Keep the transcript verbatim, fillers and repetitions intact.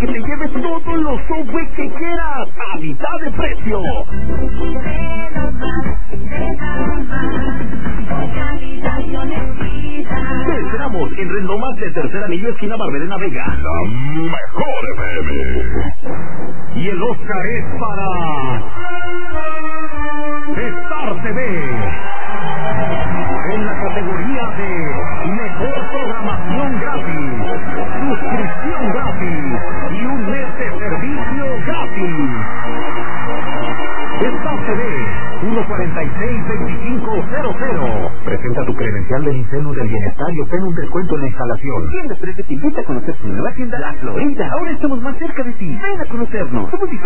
que te lleves todos los Subway que quieras a mitad de precio. Te esperamos en Rendomas de Tercer Anillo, esquina Barberena Vega. La mejor F M. Y el Oscar es para Star T V. En la categoría de Mejor Programación Gratis, suscripción gratis y un mes de servicio gratis. Star T V uno cuarenta y seis veinticinco cero cero. Presenta tu credencial del Incendio del Bienestar y obtén un descuento en la instalación. Tienda Prefe te invita a conocer su nueva tienda La Florida. Ahora estamos más cerca de ti. Ven a conocernos. Somos